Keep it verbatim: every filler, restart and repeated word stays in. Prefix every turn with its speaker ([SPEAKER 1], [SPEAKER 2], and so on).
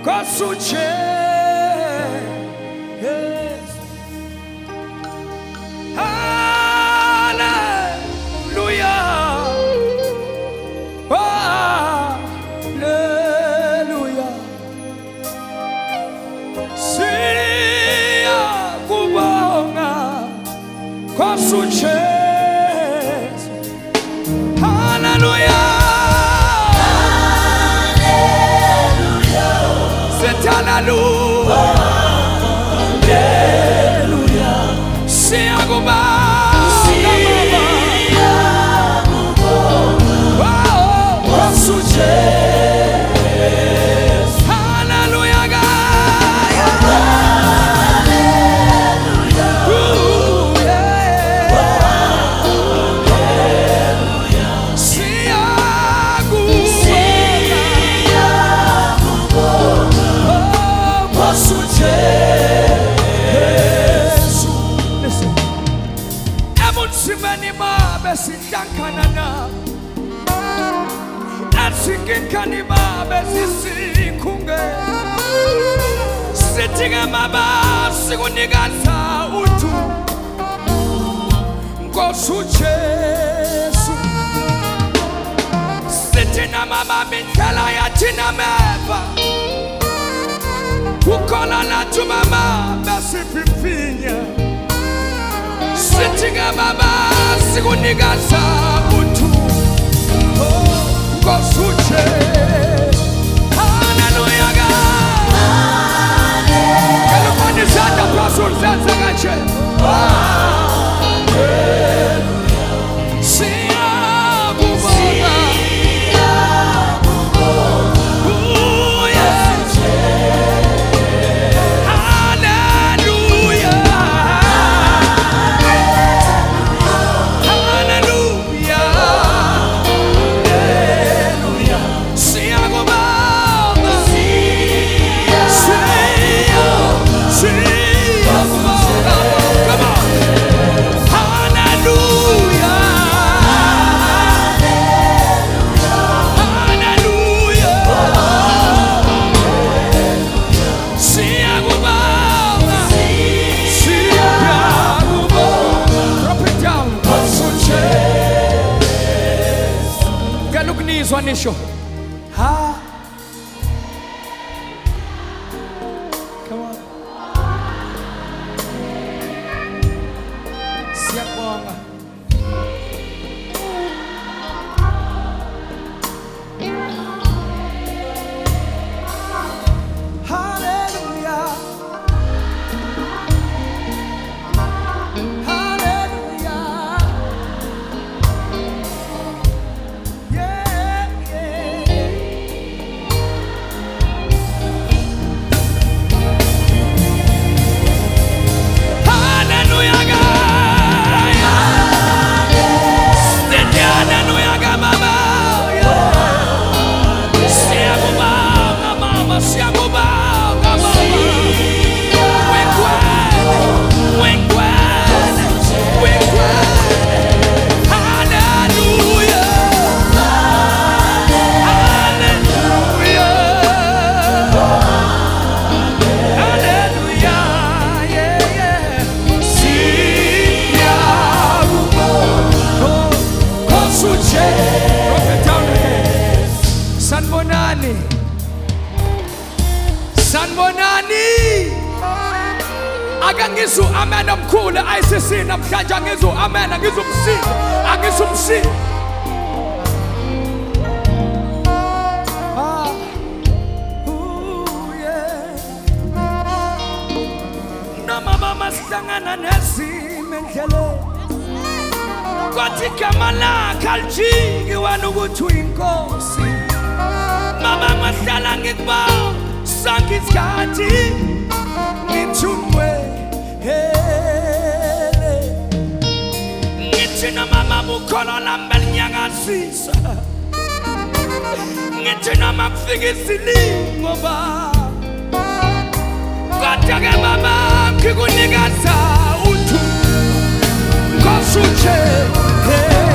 [SPEAKER 1] Kosuche. Yes. Hallelujah. Hallelujah. Siya kubonga kosuche. Hallelujah. Hallelujah. Hallelujah. Siya kubonga. Siya kubonga kosuche. Hallelujah. Hallelujah. Ooh, yeah. Hallelujah. Siya kubonga. Listen. Emun simani ma besidankana na. Asikin kanima besikunge. Sitinga maba sigunigaza utu. Ngosuchesu. Sitina mama mentala ya tina meva. Ukola na tumama basi pipinya. Sitinga baba sigunigaza utu. Kosuche. Hallelujah. Hallelujah. Kelumani zata prasul zata gache. Hallelujah. Siya kubonga. Siya kubonga. Ooh, yeah. Swanisho. Ha. Come on. Siap bonga. Hallelujah. Hallelujah. Yeah. Sanbonani. Sanbonani. Agangizu amen omkhulu I C C namhlanje angizu amen angizu msi angizu msi. Ah. Ooh, yeah. Noma mama sihlangana nezimo endleleni. Kwathi igama lakhe alijiki wena ukuthi uyinkosi. Mama ngahlala ngikuba sonke isikhathi ngithumwe hele. Ngithina mama bukholo lami linyakazisa. Ngithina makufika isilingo ba. Kodwa ke mama ngikunika uthi kosuche.